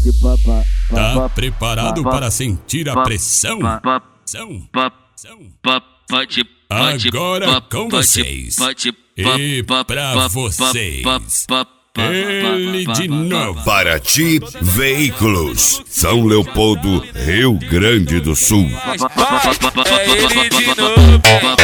Tá preparado para sentir a pressão? Agora com vocês. E pra vocês. Ele de novo. Paraty Veículos, São Leopoldo, Rio Grande do Sul. É ele de novo.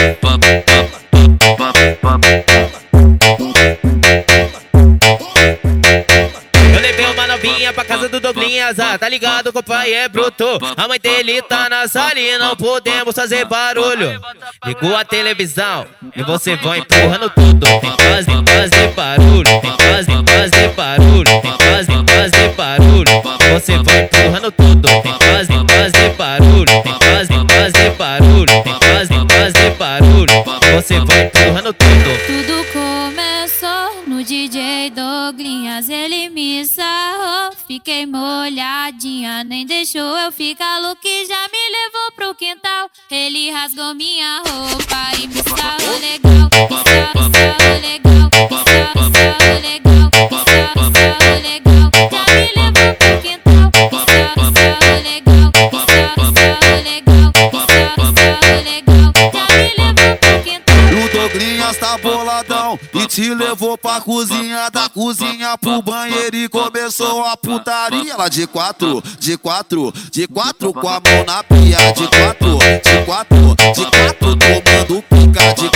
Eu levei uma novinha pra casa do Douglinhas, tá ligado que o pai é bruto. A mãe dele tá na sala e não podemos fazer barulho. Ligou a televisão e você vai empurrando tudo. Tem que fazer barulho, tem que fazer barulho, tem que fazer barulho. Você vai empurrando tudo. Tem que fazer barulho, tem que fazer barulho, tem que fazer barulho. Você vai empurrando tudo. Tudo começou no DJ Douglinhas, ele me sarrou, fiquei molhadinha, nem deixou eu ficar louco e já me levou pro quintal. Ele rasgou minha roupa e me sarrou legal, me sarrou legal, me sarrou legal, me sarrou legal, já me levou pro quintal. Me sarrou legal, me sarrou legal, me sarrou legal, já me levou pro quintal. O Douglinhas tá boladão e te levou pra cozinha, da cozinha pro banheiro e começou a putaria. Lá de quatro com a mão na pia. De quatro, tomando pica. De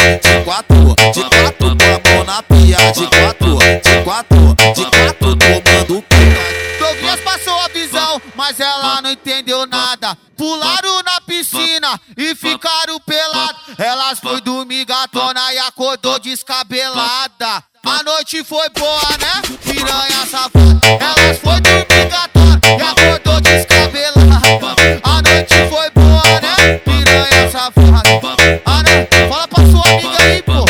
quatro com a mão na pia. De quatro, tomando pica. Douglinhas passou a visão, mas ela não entendeu nada. Pularam na piscina e ficaram pelados. Elas foi dormir gatona e acordou descabelada. A noite foi boa, né? Piranha safada. Elas foi dormir gatona e acordou descabelada. A noite foi boa, né? Piranha safada. Ah, não? Fala pra sua amiga aí, pô.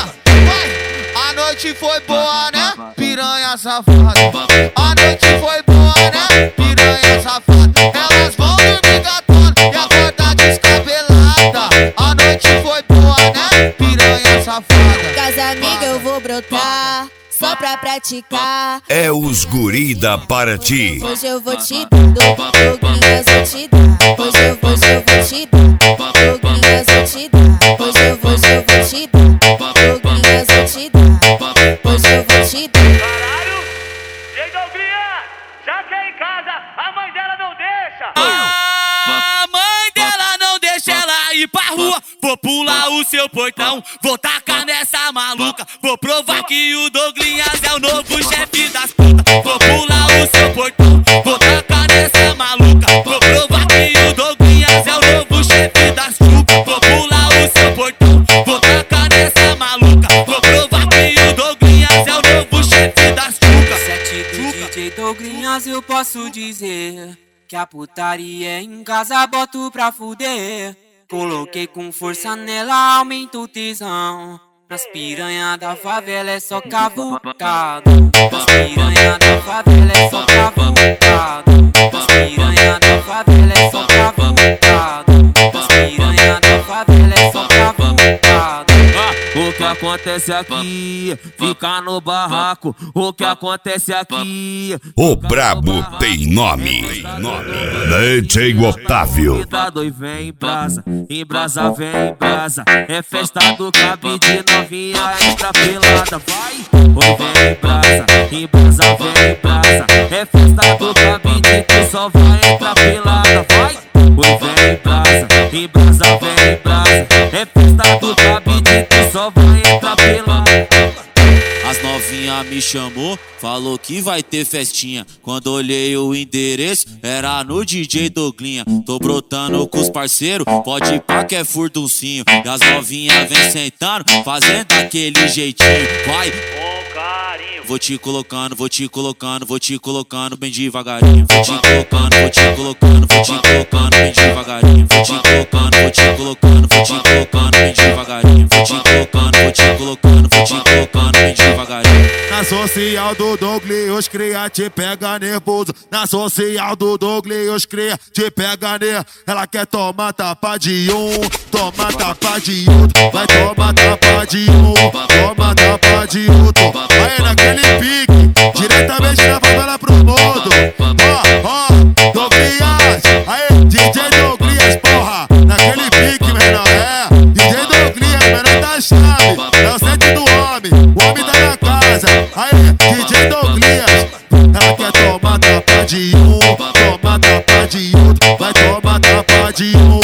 Vai. A noite foi boa, né? Piranha safada. A noite foi boa, né? Piranha safada. Elas vão dormir gatona e acordar descabelada. A noite foi boa, né? Piranha safada. Casa amiga eu vou brotar, só pra praticar. É os guri da Paraty. Hoje eu vou te dar, Douglinhas vou te dar. Hoje eu vou te dar, Douglinhas vou te dar. Hoje eu vou te dar, Douglinhas vou te dar. Hoje eu vou te dar. Caralho! Ei, Douglinhas! Já que é em casa, a mãe dela não deixa! A mãe dela não deixa ela ir pra rua. Vou pular o seu portão, vou tacar nessa maluca. Vou provar que o Douglinhas é o novo chefe das putas. Vou pular o seu portão, vou tacar nessa maluca. Vou provar que o Douglinhas é o novo chefe das putas. Vou pular o seu portão, vou tacar nessa maluca. Vou provar que o Douglinhas é o novo chefe das putas. Sete do DJ Douglinhas eu posso dizer que a putaria em casa boto pra fuder. Coloquei com força nela, aumenta o tesão. Nas piranha da favela é só cavucado. Nas piranha da favela é só cavucado. Nas piranha da favela é só cavucado. Nas piranha da favela é só cavucado. O que acontece aqui fica no barraco. O que acontece aqui. O brabo tem nome. DJ Otávio. Cuidado e vem em brasa vem em brasa. É festa do cabide, novinha entra pelada. Vai, oi vem em brasa vem em brasa. É festa do cabide, tu só vai entrar pelada. Vai, oi vem em brasa vem em brasa. É festa do cabide, tu só vai entrar pelada. As novinha me chamou, falou que vai ter festinha. Quando olhei o endereço, era no DJ Douglinha. Tô brotando com os parceiros, pode ir pra que é furduncinho. E as novinha vem sentando, fazendo aquele jeitinho. Vai! Com carinho. Vou te colocando, vou te colocando, vou te colocando bem devagarinho. Vou te colocando, vou te colocando, vou te colocando bem devagarinho. Vou te colocando, vou te colocando, vou te colocando bem devagarinho. Vou te colocando, vou te colocando, vou te colocando bem devagarinho. Na social do Douglinhas cria, te pega nervoso. Na social do Douglinhas cria, te pega nervoso. Ela quer tomar tapa de um, toma tapa de outro. Vai tomar tapa de um, toma tapa de outro. Vai naquele pique, diretamente da favela pro mundo. nome da minha casa. Aí, DJ Douglas. Ela quer tomar tapa de um, toma tapa de outro, vai tomar tapa de um.